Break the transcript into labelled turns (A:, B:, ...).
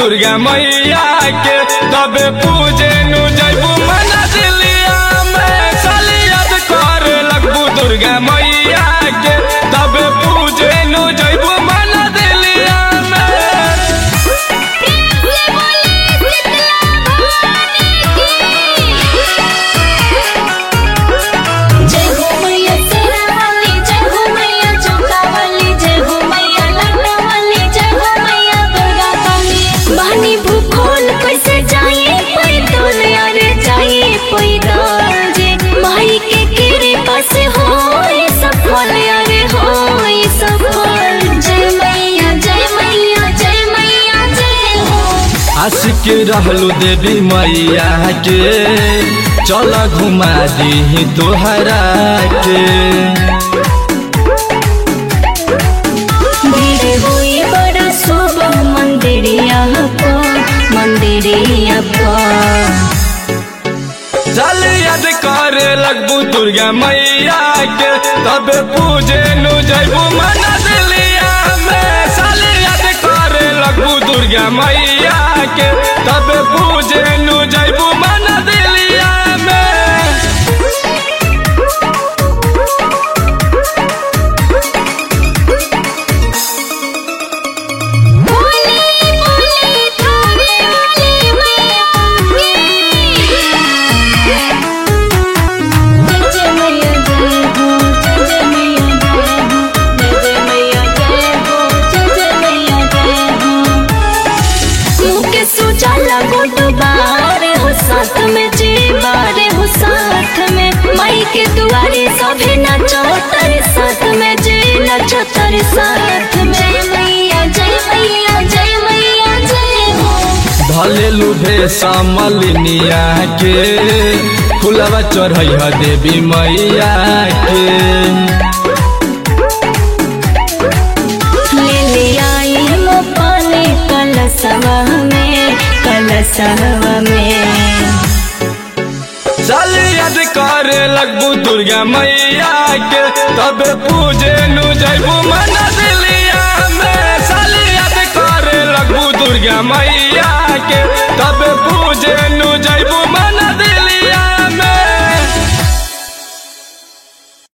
A: दुर्गा मैया के तबे पूजे नु जैबू मना दिलिया में साली याद करे लगबू दुर्गा मैया के तबे पूजे नु जैबू मना दिलिया आशिक रहलू देवी मैया के चला घुमा दी तोहरा के
B: धीरे हुई बड़ा शुभ मंदिरिया
A: चल याद करे लगबू दुर्गा मैया के तब पूजे नु जैबू मना दिलिया में साल याद करे लगबू दुर्गा मैया के तब पूजे नु जैबू मना दिलिया में
B: के दुआरे सभे नचो तारे साथ में जय नचो तारे साथ में जय मैया जय हो
A: भले लुभे समलिनिया के फुलवा चढ़ैया देवी मैया के
B: ले ले आई हम पानी कलशवा में
A: चल याद करे लगबू दुर्गा मैया के तब पूजे नु जैबू मना दिलिया में साल याद करे लगबू दुर्गा मैया के तब पूजे नु जैबू